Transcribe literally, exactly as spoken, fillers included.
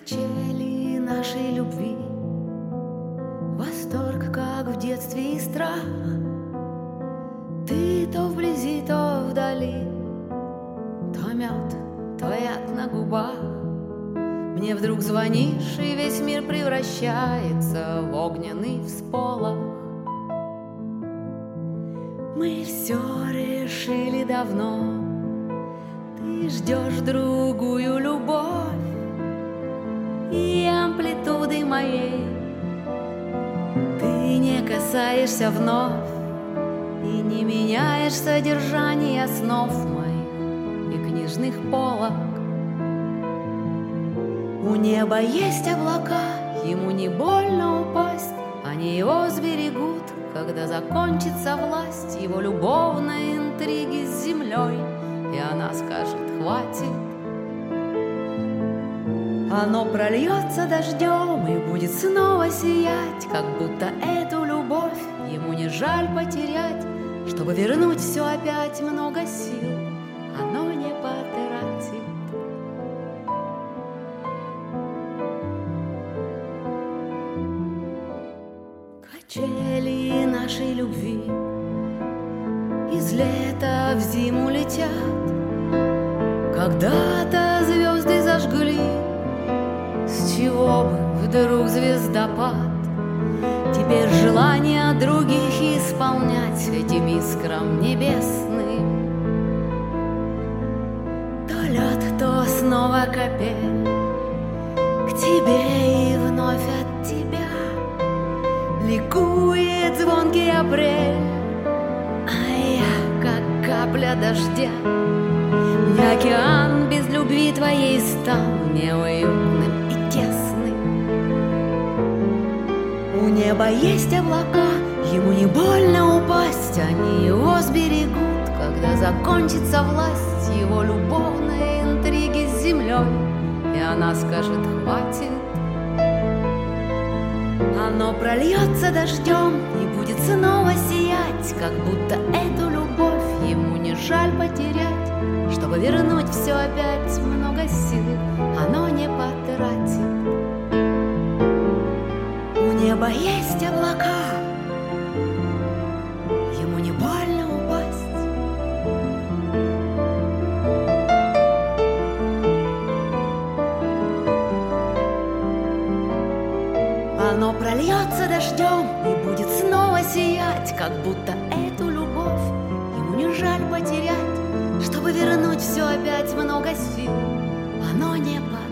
Качели нашей любви, восторг, как в детстве, и страх. Ты то вблизи, то вдали, то мед, то яд на губах. Мне вдруг звонишь, и весь мир превращается в огненный всполох. Мы все решили давно, ты ждешь другую любовь, и амплитуды моей ты не касаешься вновь, и не меняешь содержание снов моих и книжных полок. У неба есть облака, ему не больно упасть, они его сберегут, когда закончится власть его любовной интриги с землей, и она скажет: хватит. Оно прольется дождем и будет снова сиять, как будто эту любовь ему не жаль потерять. Чтобы вернуть все опять, много сил оно не потратит. Качели нашей любви из лета в зиму летят. Когда-то звезды зажгли, с чего бы вдруг звездопад? Теперь желание других исполнять этим искрам небесным. То лед, то снова капель, к тебе и вновь от тебя ликует звонкий апрель, а я, как капля дождя, мне океан без любви твоей стал неуютным и тесным. У неба есть облака, ему не больно упасть, они его сберегут, когда закончится власть его любовной интриги с землей, и она скажет: хватит. Оно прольется дождем и будет снова сиять, как будто эту любовь ему не жаль потерять. Чтобы вернуть все опять, много сил оно не потратит. У неба есть облака, ему не больно упасть. Оно прольется дождем и будет снова сиять, как будто эту любовь ему не жаль потерять. Чтобы вернуть все опять, много сил оно не потратит.